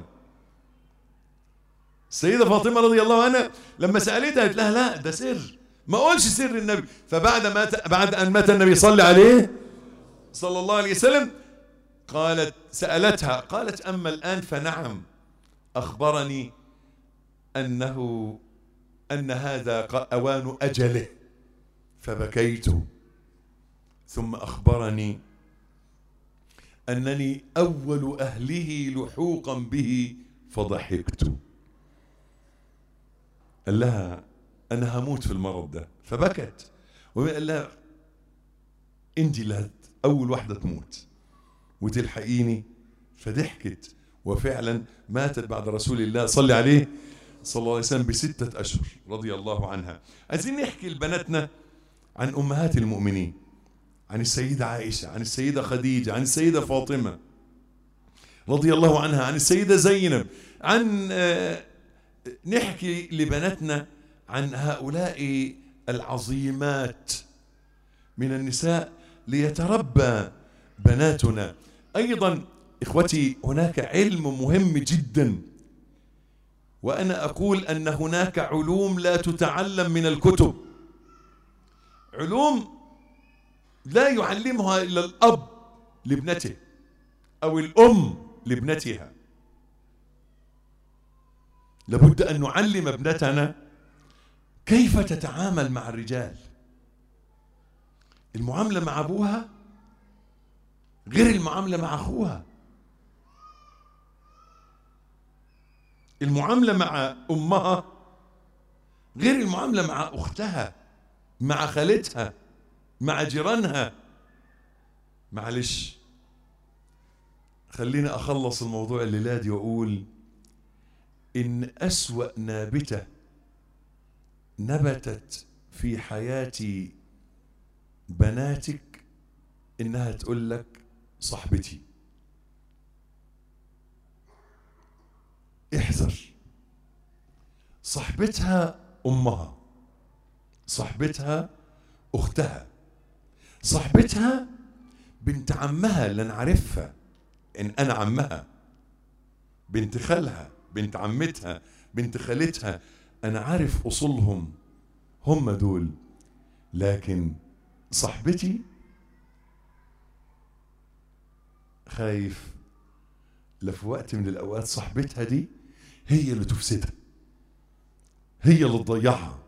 السيدة فاطمة رضي الله عنها لما سألتها قالت لها لا ده سر، ما قولش سر النبي. فبعد مات بعد أن مات النبي صلى عليه صلى الله عليه وسلم قالت سألتها قالت أما الآن فنعم أخبرني أنه أن هذا أوان أجله فبكيت، ثم أخبرني أنني أول أهله لحوقا به فضحكت. قال لها أنا هموت في المرض ده فبكت، وقال لها أنت اللي أول واحدة تموت وتلحقيني، فضحكت. وفعلا ماتت بعد رسول الله صلى عليه صلى الله عليه وسلم بستة أشهر رضي الله عنها. عايزين نحكي لبناتنا عن أمهات المؤمنين، عن السيدة عائشة، عن السيدة خديجة، عن السيدة فاطمة رضي الله عنها، عن السيدة زينب، عن نحكي لبناتنا عن هؤلاء العظيمات من النساء ليتربى بناتنا. أيضا إخوتي هناك علم مهم جدا، وأنا أقول أن هناك علوم لا تتعلم من الكتب، علوم لا يعلمها إلا الأب لابنته أو الأم لابنتها. لابد أن نعلم ابنتنا كيف تتعامل مع الرجال. المعاملة مع أبوها غير المعاملة مع أخوها، المعاملة مع أمها غير المعاملة مع أختها، مع خالتها، مع جيرانها. معلش خلينا أخلص الموضوع الليلة دي وأقول إن أسوأ نابتة نبتت في حياة بناتك إنها تقول لك صاحبتي. احذر. صاحبتها أمها، صاحبتها أختها، صاحبتها بنت عمها اللي أنا عارفها إن أنا عمها، بنت خالها، بنت عمتها، بنت خالتها، أنا عارف أصولهم، هم دول. لكن صاحبتي خايف لفي وقت من الأوقات صاحبتها دي هي اللي تفسدها، هي اللي تضيعها،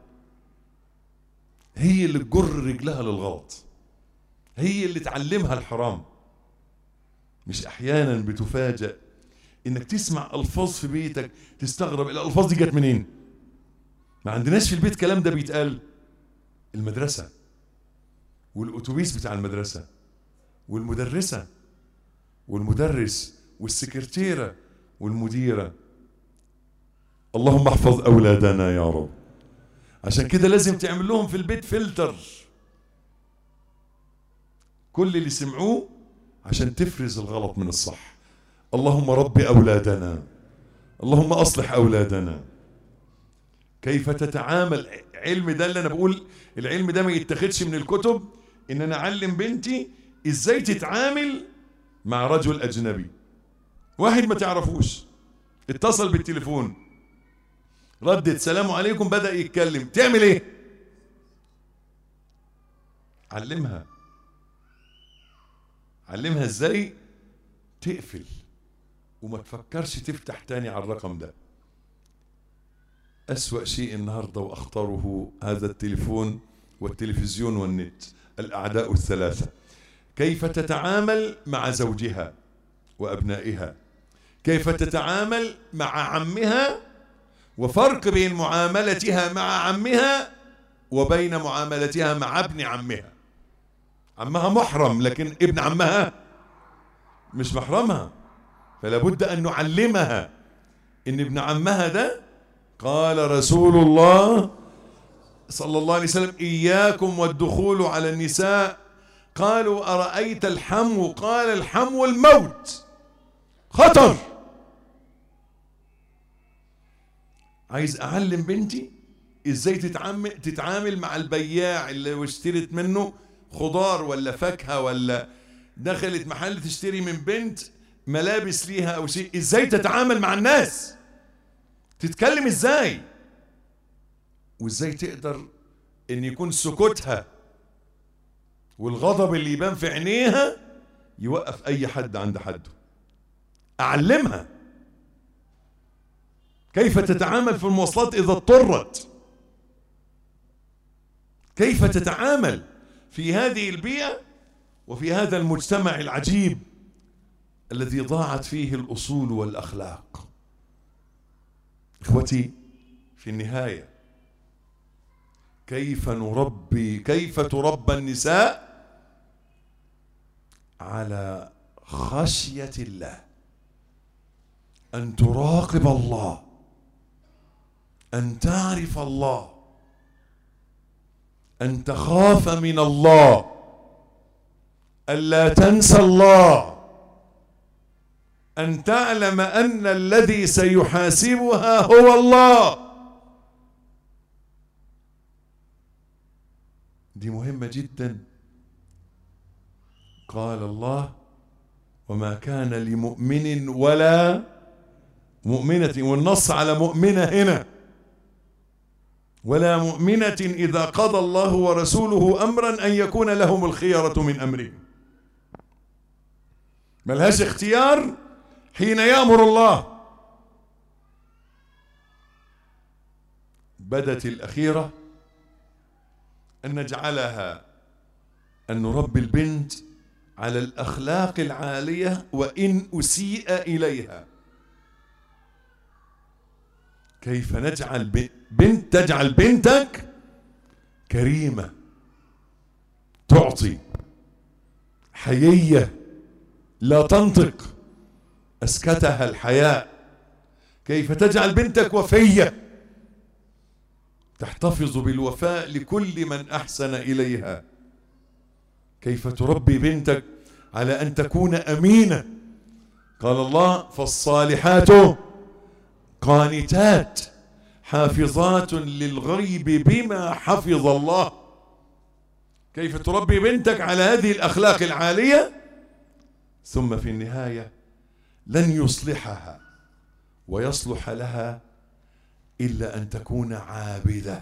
هي اللي تجر رجلها للغلط، هي اللي تعلمها الحرام. مش أحيانا بتفاجأ إنك تسمع ألفاظ في بيتك تستغرب الألفاظ دي جت منين؟ ما عندناش في البيت كلام ده بيتقال. المدرسة والأتوبيس بتاع المدرسة والمدرسة والمدرس والسكرتيرة والمديرة. اللهم احفظ أولادنا يا رب. عشان كده لازم تعمل لهم في البيت فلتر كل اللي سمعوه عشان تفرز الغلط من الصح. اللهم ربي أولادنا، اللهم أصلح أولادنا. كيف تتعامل؟ علم ده اللي أنا بقول العلم ده ما يتخدش من الكتب، إن أنا أعلم بنتي إزاي تتعامل مع رجل أجنبي. واحد ما تعرفوش اتصل بالتليفون، ردت سلام عليكم، بدأ يتكلم، تعمل إيه؟ علمها، علمها إزاي تقفل وما تفكرش تفتح تاني على الرقم ده. أسوأ شيء النهاردة وأخطره هذا التليفون والتلفزيون والنت، الأعداء الثلاثة. كيف تتعامل مع زوجها وأبنائها، كيف تتعامل مع عمها، وفرق بين معاملتها مع عمها وبين معاملتها مع ابن عمها. عمها محرم لكن ابن عمها مش محرمها، فلا بد أن نعلمها إن ابن عمها ده قال رسول الله صلى الله عليه وسلم إياكم والدخول على النساء. قالوا أرأيت الحمو؟ قال الحمو الموت، خطر. عايز أعلم بنتي إزاي تتعامل, تتعامل مع البياع اللي اشترت منه خضار ولا فاكهة، ولا دخلت محل تشتري من بنت ملابس ليها أو شيء، إزاي تتعامل مع الناس، تتكلم إزاي، وإزاي تقدر إن يكون سكوتها والغضب اللي يبان في عينيها يوقف أي حد عند حده. أعلمها كيف تتعامل في المواصلات إذا اضطرت، كيف تتعامل في هذه البيئة وفي هذا المجتمع العجيب الذي ضاعت فيه الأصول والأخلاق. إخوتي، في النهاية كيف نربي، كيف تربى النساء على خشية الله، أن تراقب الله، أن تعرف الله، أن تخاف من الله، ألا تنسى الله، أن تعلم أن الذي سيحاسبها هو الله. دي مهمة جدا. قال الله وما كان لمؤمن ولا مؤمنة، والنص على مؤمنة هنا، ولا مؤمنة إذا قضى الله ورسوله أمرا أن يكون لهم الخيرة من أمرهم. ملهاش اختيار حين يأمر الله. بدت الأخيرة أن نجعلها أن نربي البنت على الأخلاق العالية وإن أسيء إليها. كيف نجعل بنت، تجعل بنتك كريمة، تعطي، حيية، لا تنطق، أسكتها الحياء. كيف تجعل بنتك وفية، تحتفظ بالوفاء لكل من أحسن إليها. كيف تربي بنتك على أن تكون أمينة؟ قال الله: فالصالحات قانتات حافظات للغيب بما حفظ الله. كيف تربي بنتك على هذه الأخلاق العالية؟ ثم في النهاية لن يصلحها ويصلح لها إلا أن تكون عابدة.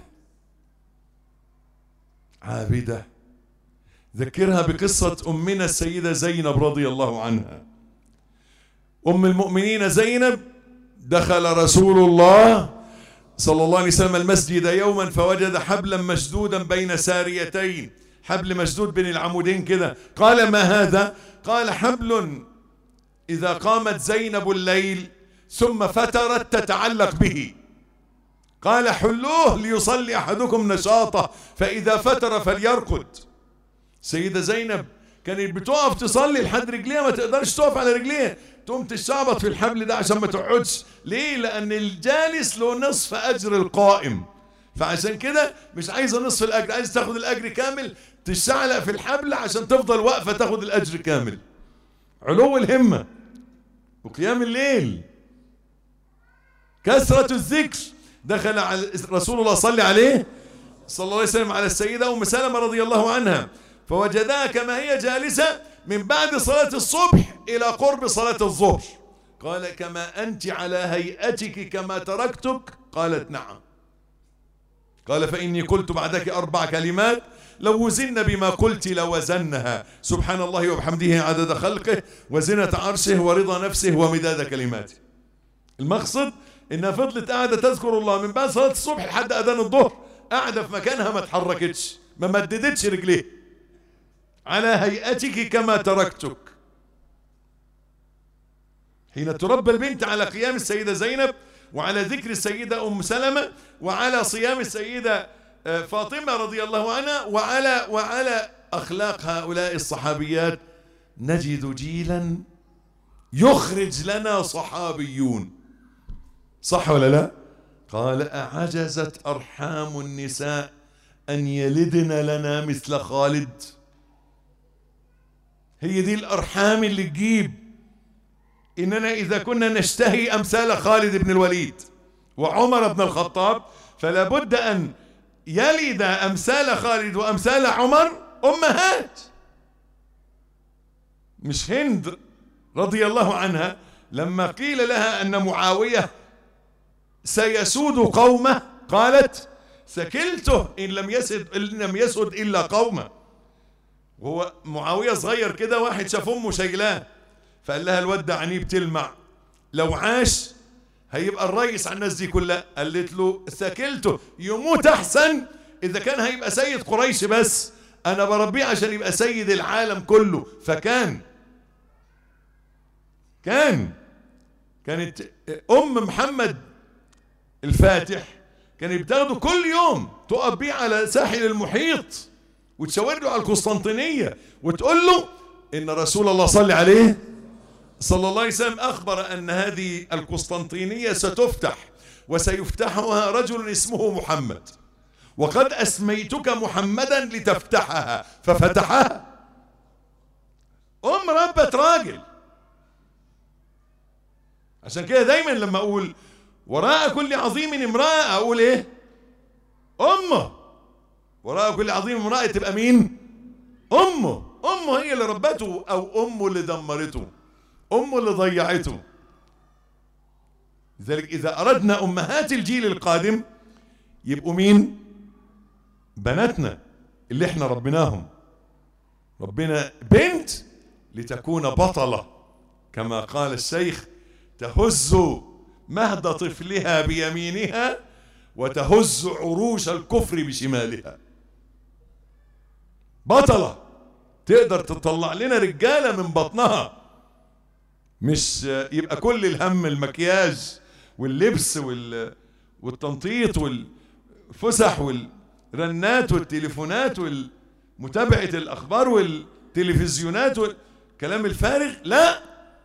عابدة. ذكرها بقصة أمنا السيدة زينب رضي الله عنها. أم المؤمنين زينب دخل رسول الله صلى الله عليه وسلم المسجد يوما فوجد حبلا مشدودا بين ساريتين، حبل مشدود بين العمودين كده. قال: ما هذا؟ قال: حبل إذا قامت زينب الليل ثم فترت تتعلق به. قال: حلوه ليصلي أحدكم نشاطه فإذا فتر فليرقد. سيدة زينب كانت بتقف تصلي لحد رجليها ما تقدرش تقف على رجليها، تقوم تشعبط في الحبل ده عشان ما تقعدش. ليه؟ لأن الجالس له نصف أجر القائم، فعشان كده مش عايزة نصف الأجر، عايز تاخد الأجر كامل، تشعلق في الحبل عشان تفضل واقفة تاخد الأجر كامل. علو الهمة وقيام الليل، كثرة الذكر. دخل على رسول الله صلى عليه صلى الله عليه وسلم على السيدة أم سلمة رضي الله عنها فوجدها كما هي جالسة من بعد صلاة الصبح إلى قرب صلاة الظهر. قال: كما أنت على هيئتك كما تركتك؟ قالت: نعم. قال: فإني قلت بعدك أربع كلمات لو وزن بما قلت لوزنها، سبحان الله وبحمده عدد خلقه وزنة عرشه ورضا نفسه ومداد كلماته. المقصد إنها فضلت قاعدة تذكر الله من بعد صلاة الصبح لحد أذان الظهر، قاعدة في مكانها ما اتحركتش، ما مددتش رجليه. على هيئتك كما تركتك. حين تربى البنت على قيام السيدة زينب وعلى ذكر السيدة أم سلمة وعلى صيام السيدة فاطمة رضي الله عنها وعلى وعلى أخلاق هؤلاء الصحابيات، نجد جيلا يخرج لنا صحابيون. صح ولا لا؟ قال: أعجزت أرحام النساء أن يلدن لنا مثل خالد. هي دي الأرحام اللي تجيب إننا إذا كنا نشتهي أمثال خالد بن الوليد وعمر بن الخطاب فلا بد أن يلد أمثال خالد وأمثال عمر أمهات. مش هند رضي الله عنها لما قيل لها أن معاوية سيسود قومه قالت: سكلته إن لم يسد إن لم يسد إلا قومه. وهو معاوية صغير كده، واحد شاف أمه شايلاه فقال لها: الواد ده عينيه بتلمع، لو عاش هيبقى الرئيس على الناس دي كلها. قالت له: سكلته، يموت أحسن إذا كان هيبقى سيد قريش، بس أنا بربيه عشان يبقى سيد العالم كله. فكان كان كانت أم محمد الفاتح كانت بتاخده كل يوم تقف بيه على ساحل المحيط وتشاور له على القسطنطينية وتقول له إن رسول الله صلى عليه صلى الله عليه وسلم أخبر أن هذه القسطنطينية ستفتح وسيفتحها رجل اسمه محمد، وقد أسميتك محمدا لتفتحها، ففتحها. أم ربت راجل. عشان كده دايما لما أقول وراء كل عظيم امرأة أقول إيه؟ أمه. وراء كل عظيم امرأة تبقى مين؟ أمه. أمه هي اللي ربته، أو أمه اللي دمرته، أمه اللي ضيعته. لذلك إذا أردنا أمهات الجيل القادم يبقوا مين؟ بناتنا اللي احنا ربناهم. ربنا بنت لتكون بطلة، كما قال الشيخ: تهز مهد طفلها بيمينها وتهز عروش الكفر بشمالها. بطلة تقدر تطلع لنا رجالة من بطنها، مش يبقى كل الهم المكياج واللبس والتنطيط والفسح والرنات والتليفونات والمتابعة الأخبار والتلفزيونات والكلام الفارغ. لا،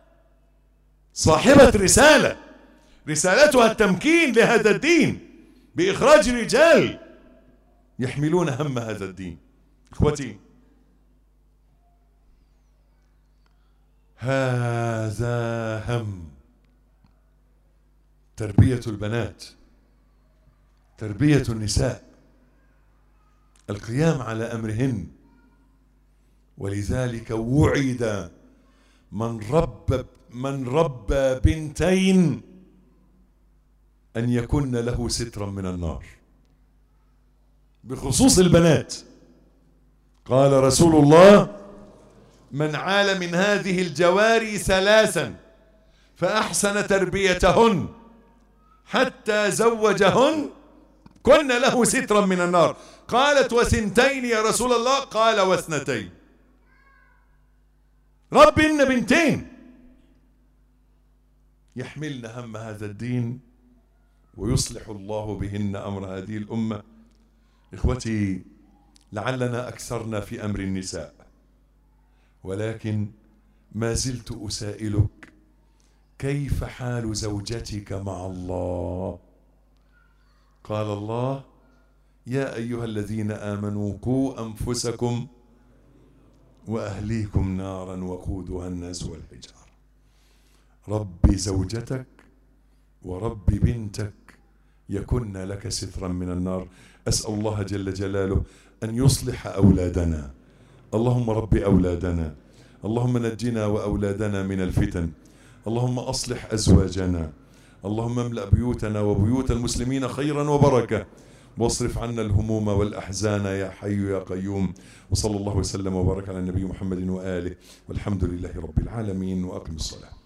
صاحبة رسالة، رسالتها التمكين لهذا الدين بإخراج رجال يحملون هم هذا الدين. إخوتي، هذا هم تربية البنات، تربية النساء، القيام على أمرهن. ولذلك وعد من رب من ربى بنتين أن يكن له سترا من النار. بخصوص البنات قال رسول الله: من عال من هذه الجواري ثلاثا فأحسن تربيتهن حتى زوجهن كن له سترا من النار. قالت: وثنتين يا رسول الله؟ قال: واثنتين. ربنا بنتين يحملن هم هذا الدين ويصلح الله بهن أمر هذه الأمة. إخوتي، لعلنا أكثرنا في أمر النساء، ولكن ما زلت أسائلك: كيف حال زوجتك مع الله؟ قال الله: يا أيها الذين آمنوا قوا أنفسكم وأهليكم نارا وقودها الناس والحجارة. ربي زوجتك وربي بنتك يكن لك سترا من النار. أسأل الله جل جلاله أن يصلح أولادنا. اللهم رب أولادنا، اللهم نجنا وأولادنا من الفتن، اللهم أصلح أزواجنا، اللهم املأ بيوتنا وبيوت المسلمين خيرا وبركة، واصرف عنا الهموم والأحزان يا حي يا قيوم. وصلى الله وسلم وبارك على النبي محمد وآله، والحمد لله رب العالمين. وأقم الصلاة.